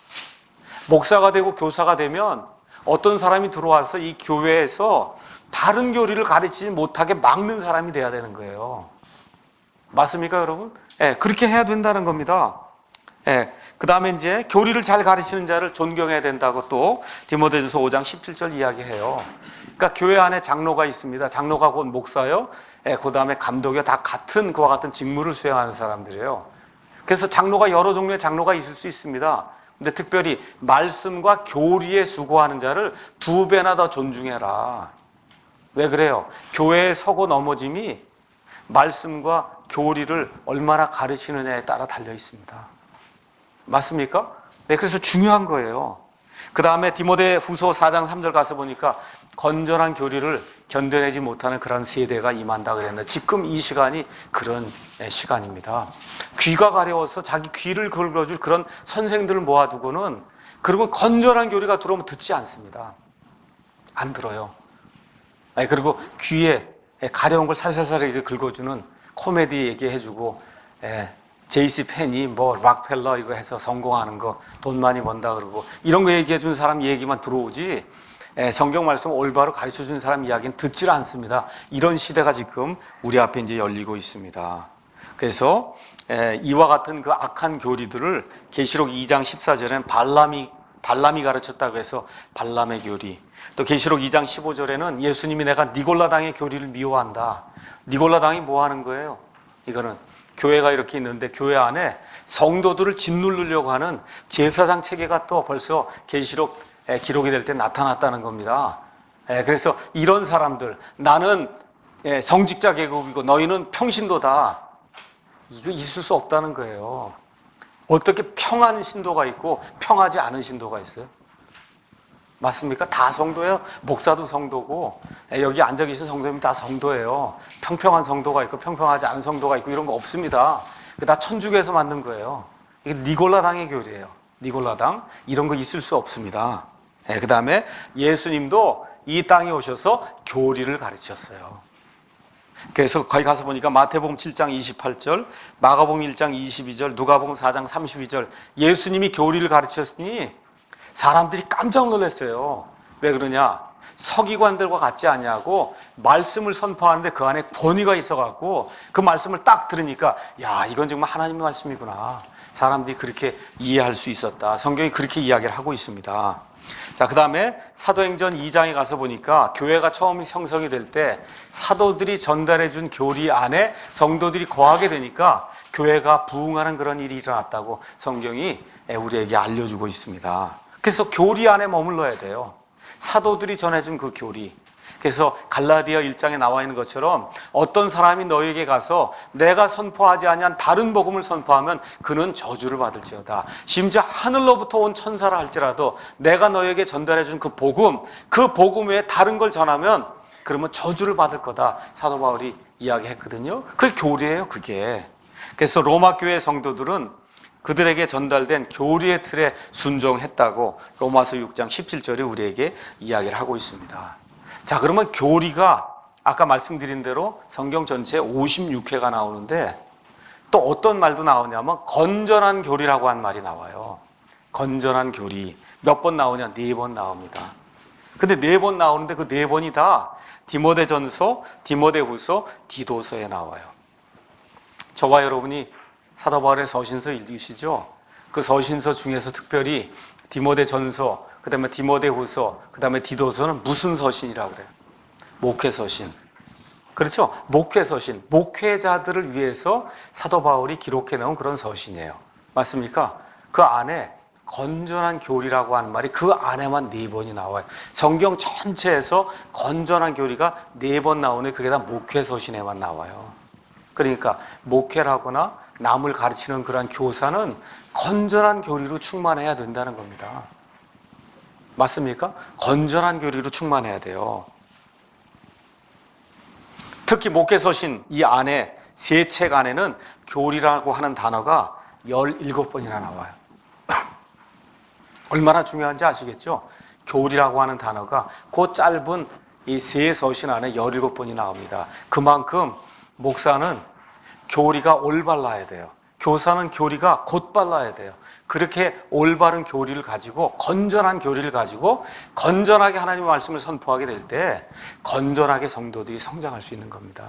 목사가 되고 교사가 되면 어떤 사람이 들어와서 이 교회에서 다른 교리를 가르치지 못하게 막는 사람이 돼야 되는 거예요. 맞습니까, 여러분? 그렇게 해야 된다는 겁니다. 그 다음에 이제 교리를 잘 가르치는 자를 존경해야 된다고 또 디모데전서 5장 17절 이야기해요. 그러니까 교회 안에 장로가 있습니다. 장로가 곧 목사요. 그 다음에 감독이요. 다 같은 그와 같은 직무를 수행하는 사람들이에요. 그래서 장로가 여러 종류의 장로가 있을 수 있습니다. 근데 특별히 말씀과 교리에 수고하는 자를 2배나 더 존중해라. 왜 그래요? 교회에 서고 넘어짐이 말씀과 교리를 얼마나 가르치느냐에 따라 달려 있습니다. 맞습니까? 네, 그래서 중요한 거예요. 그 다음에 디모데 후서 4장 3절 가서 보니까 건전한 교리를 견뎌내지 못하는 그런 세대가 임한다 그랬는데 지금 이 시간이 그런 시간입니다. 귀가 가려워서 자기 귀를 긁어줄 그런 선생들을 모아두고는, 그리고 건전한 교리가 들어오면 듣지 않습니다. 안 들어요. 그리고 귀에 가려운 걸 살살살 긁어주는 코미디 얘기해주고, 제이씨 펜이 뭐 락펠러 이거 해서 성공하는 거 돈 많이 번다 그러고 이런 거 얘기해 준 사람 얘기만 들어오지 성경 말씀 올바로 가르쳐 준 사람 이야기는 듣질 않습니다. 이런 시대가 지금 우리 앞에 이제 열리고 있습니다. 그래서 이와 같은 그 악한 교리들을 계시록 2장 14절에는 발람이 가르쳤다고 해서 발람의 교리, 또 계시록 2장 15절에는 예수님이 내가 니골라당의 교리를 미워한다. 니골라당이 뭐 하는 거예요? 이거는 교회가 이렇게 있는데 교회 안에 성도들을 짓누르려고 하는 제사장 체계가 또 벌써 계시록 기록이 될 때 나타났다는 겁니다. 그래서 이런 사람들, 나는 성직자 계급이고 너희는 평신도다, 이거 있을 수 없다는 거예요. 어떻게 평한 신도가 있고 평하지 않은 신도가 있어요? 맞습니까? 다 성도예요. 목사도 성도고 여기 앉아 계신 성도님 다 성도예요. 평평한 성도가 있고 평평하지 않은 성도가 있고 이런 거 없습니다. 다 천주교에서 만든 거예요. 이게 니골라당의 교리예요. 니골라당, 이런 거 있을 수 없습니다. 그 다음에 예수님도 이 땅에 오셔서 교리를 가르쳤어요. 그래서 거기 가서 보니까 마태복음 7장 28절, 마가복음 1장 22절, 누가복음 4장 32절 예수님이 교리를 가르쳤으니 사람들이 깜짝 놀랐어요. 왜 그러냐? 서기관들과 같지 않냐고 말씀을 선포하는데 그 안에 권위가 있어갖고 그 말씀을 딱 들으니까 야, 이건 정말 하나님의 말씀이구나. 사람들이 그렇게 이해할 수 있었다. 성경이 그렇게 이야기를 하고 있습니다. 자, 그 다음에 사도행전 2장에 가서 보니까 교회가 처음 형성이 될 때 사도들이 전달해 준 교리 안에 성도들이 거하게 되니까 교회가 부흥하는 그런 일이 일어났다고 성경이 우리에게 알려주고 있습니다. 그래서 교리 안에 머물러야 돼요. 사도들이 전해준 그 교리. 그래서 갈라디아 1장에 나와 있는 것처럼 어떤 사람이 너에게 가서 내가 선포하지 아니한 다른 복음을 선포하면 그는 저주를 받을지어다. 심지어 하늘로부터 온 천사라 할지라도 내가 너에게 전달해준 그 복음 외에 다른 걸 전하면 그러면 저주를 받을 거다. 사도 바울이 이야기했거든요. 그게 교리예요, 그게. 그래서 로마 교회 성도들은 그들에게 전달된 교리의 틀에 순종했다고 로마서 6장 17절에 우리에게 이야기를 하고 있습니다. 자, 그러면 교리가 아까 말씀드린 대로 성경 전체에 56회가 나오는데 또 어떤 말도 나오냐면 건전한 교리라고 한 말이 나와요. 건전한 교리. 몇 번 나오냐? 4번 나옵니다. 근데 4번 나오는데 그 4번이 다 디모데전서, 디모데후서, 디도서에 나와요. 저와 여러분이 사도 바울의 서신서 읽으시죠? 그 서신서 중에서 특별히 디모데전서, 그 다음에 디모데후서, 그 다음에 디도서는 무슨 서신이라고 그래요? 목회서신. 그렇죠? 목회서신. 목회자들을 위해서 사도 바울이 기록해 놓은 그런 서신이에요. 맞습니까? 그 안에 건전한 교리라고 하는 말이 그 안에만 4번이 나와요. 성경 전체에서 건전한 교리가 4번 나오는데 그게 다 목회서신에만 나와요. 그러니까 목회라거나 남을 가르치는 그러한 교사는 건전한 교리로 충만해야 된다는 겁니다. 맞습니까? 건전한 교리로 충만해야 돼요. 특히 목회서신 이 안에 세 책 안에는 교리라고 하는 단어가 17번이나 나와요. 얼마나 중요한지 아시겠죠? 교리라고 하는 단어가 그 짧은 이 세 서신 안에 17번이 나옵니다. 그만큼 목사는 교리가 올바라야 돼요. 교사는 교리가 곧발라야 돼요. 그렇게 올바른 교리를 가지고 건전한 교리를 가지고 건전하게 하나님의 말씀을 선포하게 될 때 건전하게 성도들이 성장할 수 있는 겁니다.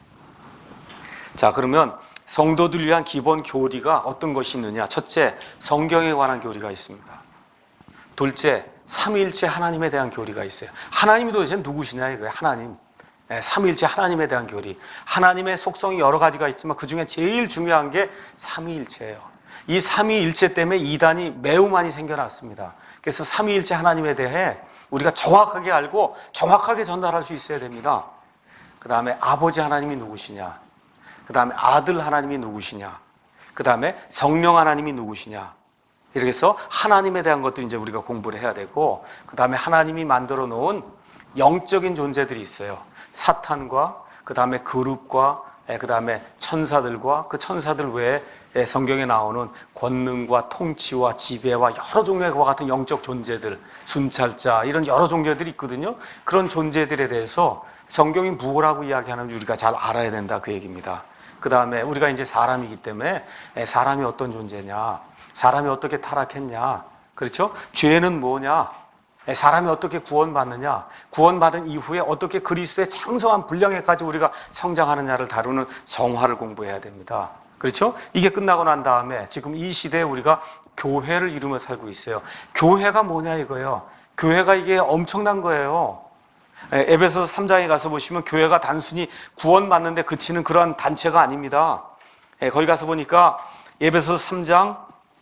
자, 그러면 성도들 위한 기본 교리가 어떤 것이 있느냐? 첫째, 성경에 관한 교리가 있습니다. 둘째, 삼위일체 하나님에 대한 교리가 있어요. 하나님이 도대체 누구시냐 이거예요. 하나님. 삼위일체 하나님에 대한 교리. 하나님의 속성이 여러 가지가 있지만 그중에 제일 중요한 게 삼위일체예요. 이 삼위일체 때문에 이단이 매우 많이 생겨났습니다. 그래서 삼위일체 하나님에 대해 우리가 정확하게 알고 정확하게 전달할 수 있어야 됩니다. 그 다음에 아버지 하나님이 누구시냐, 그 다음에 아들 하나님이 누구시냐, 그 다음에 성령 하나님이 누구시냐, 이렇게 해서 하나님에 대한 것도 이제 우리가 공부를 해야 되고, 그 다음에 하나님이 만들어 놓은 영적인 존재들이 있어요. 사탄과 그 다음에 그룹과 그 다음에 천사들과 그 천사들 외에 성경에 나오는 권능과 통치와 지배와 여러 종류의 그와 같은 영적 존재들, 순찰자, 이런 여러 존재들이 있거든요. 그런 존재들에 대해서 성경이 뭐라고 이야기하는지 우리가 잘 알아야 된다, 그 얘기입니다. 그 다음에 우리가 이제 사람이기 때문에 사람이 어떤 존재냐, 사람이 어떻게 타락했냐, 그렇죠? 죄는 뭐냐, 사람이 어떻게 구원받느냐, 구원받은 이후에 어떻게 그리스도의 창성한 분량에까지 우리가 성장하느냐를 다루는 성화를 공부해야 됩니다. 그렇죠? 이게 끝나고 난 다음에 지금 이 시대에 우리가 교회를 이루며 살고 있어요. 교회가 뭐냐 이거예요. 교회가 이게 엄청난 거예요. 에베소서 3장에 가서 보시면 교회가 단순히 구원받는데 그치는 그러한 단체가 아닙니다. 거기 가서 보니까 에베소서 3장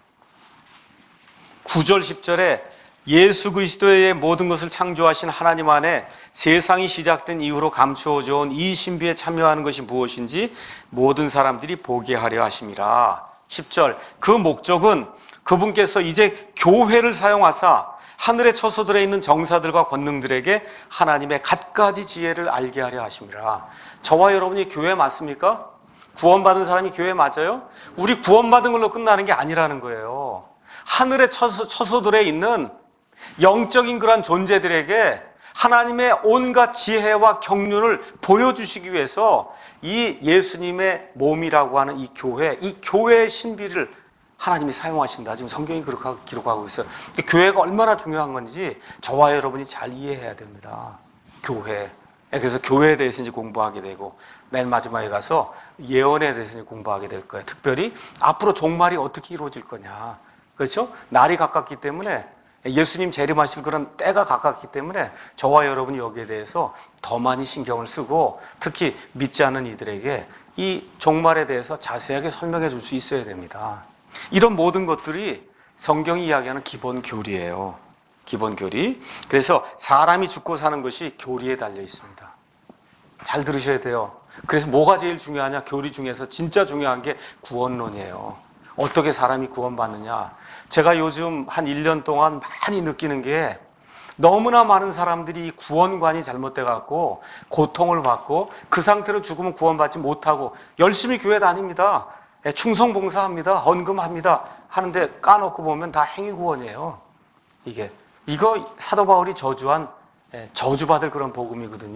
9절 10절에 예수 그리스도의 모든 것을 창조하신 하나님 안에 세상이 시작된 이후로 감추어져 온 이 신비에 참여하는 것이 무엇인지 모든 사람들이 보게 하려 하심이라. 10절, 그 목적은 그분께서 이제 교회를 사용하사 하늘의 처소들에 있는 정사들과 권능들에게 하나님의 갖가지 지혜를 알게 하려 하심이라. 저와 여러분이 교회 맞습니까? 구원받은 사람이 교회 맞아요? 우리 구원받은 걸로 끝나는 게 아니라는 거예요. 하늘의 처소들에 있는 영적인 그런 존재들에게 하나님의 온갖 지혜와 경륜을 보여주시기 위해서 이 예수님의 몸이라고 하는 이 교회의 신비를 하나님이 사용하신다. 지금 성경이 그렇게 기록하고 있어요. 교회가 얼마나 중요한 건지 저와 여러분이 잘 이해해야 됩니다. 교회. 그래서 교회에 대해서 이제 공부하게 되고, 맨 마지막에 가서 예언에 대해서 이제 공부하게 될 거예요. 특별히 앞으로 종말이 어떻게 이루어질 거냐. 그렇죠? 날이 가깝기 때문에, 예수님 재림하실 그런 때가 가깝기 때문에 저와 여러분이 여기에 대해서 더 많이 신경을 쓰고, 특히 믿지 않는 이들에게 이 종말에 대해서 자세하게 설명해 줄 수 있어야 됩니다. 이런 모든 것들이 성경이 이야기하는 기본 교리예요. 기본 교리. 그래서 사람이 죽고 사는 것이 교리에 달려 있습니다. 잘 들으셔야 돼요. 그래서 뭐가 제일 중요하냐? 교리 중에서 진짜 중요한 게 구원론이에요. 어떻게 사람이 구원받느냐. 제가 요즘 한 1년 동안 많이 느끼는 게, 너무나 많은 사람들이 구원관이 잘못돼 갖고 고통을 받고 그 상태로 죽으면 구원받지 못하고 열심히 교회 다닙니다. 충성봉사합니다. 헌금합니다. 하는데 까놓고 보면 다 행위구원이에요. 이거 사도 바울이 저주한, 저주받을 그런 복음이거든요.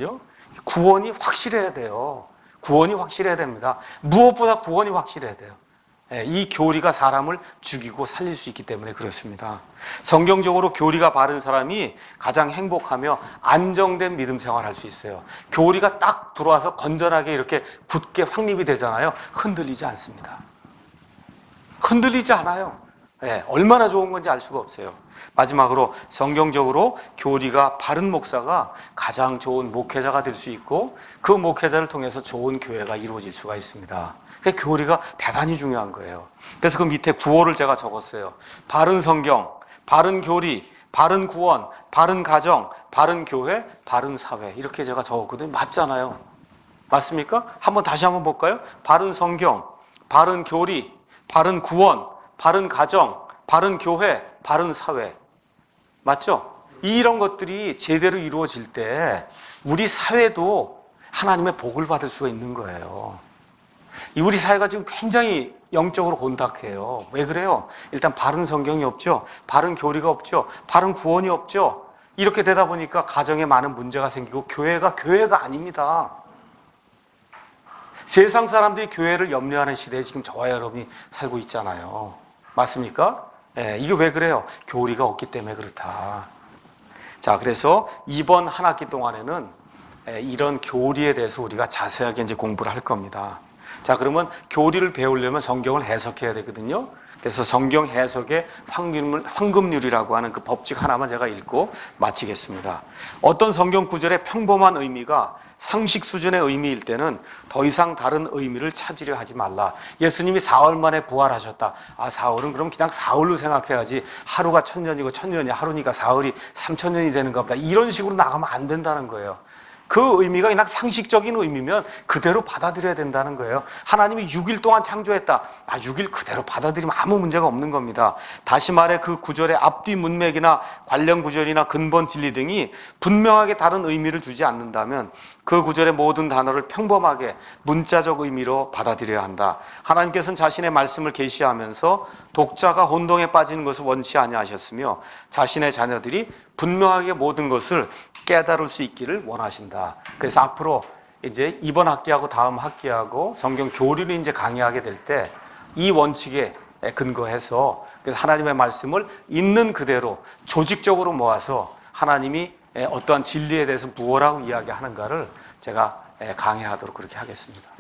구원이 확실해야 돼요. 구원이 확실해야 됩니다. 무엇보다 구원이 확실해야 돼요. 이 교리가 사람을 죽이고 살릴 수 있기 때문에 그렇습니다. 성경적으로 교리가 바른 사람이 가장 행복하며 안정된 믿음 생활을 할 수 있어요. 교리가 딱 들어와서 건전하게 이렇게 굳게 확립이 되잖아요. 흔들리지 않습니다. 흔들리지 않아요. 얼마나 좋은 건지 알 수가 없어요. 마지막으로 성경적으로 교리가 바른 목사가 가장 좋은 목회자가 될 수 있고 그 목회자를 통해서 좋은 교회가 이루어질 수가 있습니다. 교리가 대단히 중요한 거예요. 그래서 그 밑에 구호를 제가 적었어요. 바른 성경, 바른 교리, 바른 구원, 바른 가정, 바른 교회, 바른 사회. 이렇게 제가 적었거든요. 맞잖아요. 맞습니까? 다시 한번 볼까요? 바른 성경, 바른 교리, 바른 구원, 바른 가정, 바른 교회, 바른 사회. 맞죠? 이런 것들이 제대로 이루어질 때 우리 사회도 하나님의 복을 받을 수가 있는 거예요. 우리 사회가 지금 굉장히 영적으로 혼탁해요. 왜 그래요? 일단 바른 성경이 없죠. 바른 교리가 없죠. 바른 구원이 없죠. 이렇게 되다 보니까 가정에 많은 문제가 생기고 교회가 아닙니다. 세상 사람들이 교회를 염려하는 시대에 지금 저와 여러분이 살고 있잖아요. 맞습니까? 이게 왜 그래요? 교리가 없기 때문에 그렇다. 자, 그래서 이번 한 학기 동안에는 이런 교리에 대해서 우리가 자세하게 이제 공부를 할 겁니다. 자, 그러면 교리를 배우려면 성경을 해석해야 되거든요. 그래서 성경 해석의 황금률이라고 하는 그 법칙 하나만 제가 읽고 마치겠습니다. 어떤 성경 구절의 평범한 의미가 상식 수준의 의미일 때는 더 이상 다른 의미를 찾으려 하지 말라. 예수님이 사흘 만에 부활하셨다. 사흘은 그럼 그냥 사흘로 생각해야지. 하루가 1000년이고 1000년이 하루니까 사흘이 3000년이 되는가 보다. 이런 식으로 나가면 안 된다는 거예요. 그 의미가 그냥 상식적인 의미면 그대로 받아들여야 된다는 거예요. 하나님이 6일 동안 창조했다. 6일 그대로 받아들이면 아무 문제가 없는 겁니다. 다시 말해 그 구절의 앞뒤 문맥이나 관련 구절이나 근본 진리 등이 분명하게 다른 의미를 주지 않는다면 그 구절의 모든 단어를 평범하게 문자적 의미로 받아들여야 한다. 하나님께서는 자신의 말씀을 계시하면서 독자가 혼동에 빠지는 것을 원치 아니하셨으며 자신의 자녀들이 분명하게 모든 것을 깨달을 수 있기를 원하신다. 그래서 앞으로 이제 이번 학기하고 다음 학기하고 성경 교리를 이제 강의하게 될 때 이 원칙에 근거해서 그래서 하나님의 말씀을 있는 그대로 조직적으로 모아서 하나님이 어떠한 진리에 대해서 무엇라고 이야기하는가를 제가 강의하도록 그렇게 하겠습니다.